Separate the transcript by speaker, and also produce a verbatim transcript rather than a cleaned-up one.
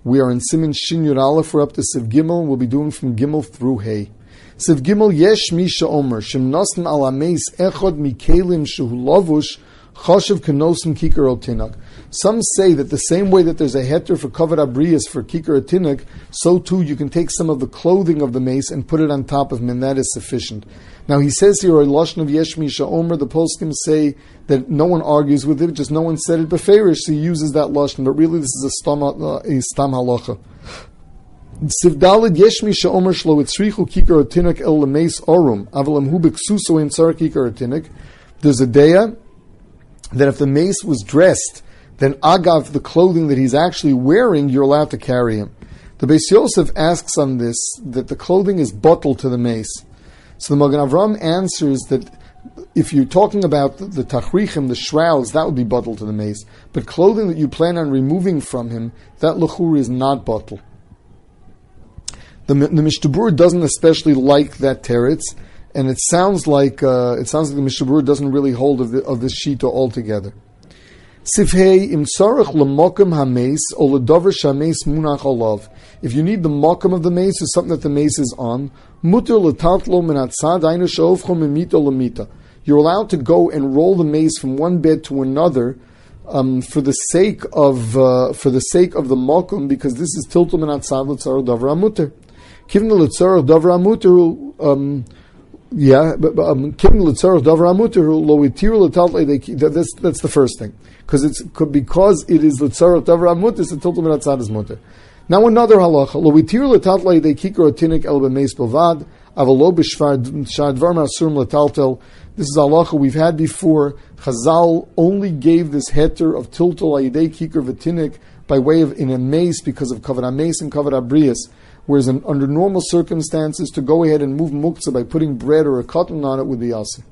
Speaker 1: We are in Siman Shin Yud Aleph. We're up to Siv Gimel. We'll be doing from Gimel through Hey. Siv Gimel Yesh Misha Omer Shem Nosn Al Ameis Echod Mikelim Shehu Lavush Choshev Kenosim Kikar Otinok. Some say that the same way that there's a heter for Kavod Abrius for Kikar Otinok, so too you can take some of the clothing of the mace and put it on top of him, and that is sufficient. Now he says here, a lashon of Yesh Misha Omer, the poskim say that no one argues with it, just no one said it beferish, so he uses that lashon, but really this is a stam, uh, a stam halacha. Sivdalid Yesh Misha Omer Shlo Itzrichu Kikar Otinok El Lemeis Orum Avalam Hu B'Ksuso In Tzar Kikar Otinok. There's a daya that if the mace was dressed, then agav, the clothing that he's actually wearing, you're allowed to carry him. The Beis Yosef asks on this that the clothing is bottled to the mace. So the Magen Avram answers that if you're talking about the, the tachrichim, the shrouds, that would be bottled to the mace. But clothing that you plan on removing from him, that lechur is not bottled. The, the Mishnah Berurah doesn't especially like that teretz, and it sounds like uh, it sounds like the Mishnah Berurah doesn't really hold of, the, of this shita altogether. Sifhei im tzarech lemokem hameis or ledover shameis munach olav. If you need the mokem of the mace or something that the mace is on, muter letatlo min hatzad ainu sheofcho mimita lemita. You're allowed to go and roll the mace from one bed to another um, for the sake of uh, for the sake of the mokem, because this is tiltul min hatzad letzarech dover hamuter. Kivna letzarech dover hamuter. Um, Yeah, but um, that's that's the first thing, because it's because it is l'tzarot davar amut is the tiltum and atzad is muter. Now another halacha lo itir l'taltlei de kikar otinik el b'meis b'vad avalo b'shadvar ma'asurim l'taltel. This is halacha we've had before. Chazal only gave this heter of tiltul ayidei kikar v'tinik by way of in a mace because of kavod hameis and kavod habrius. Whereas in, under normal circumstances, to go ahead and move muktzah by putting bread or a cotton on it would be asur.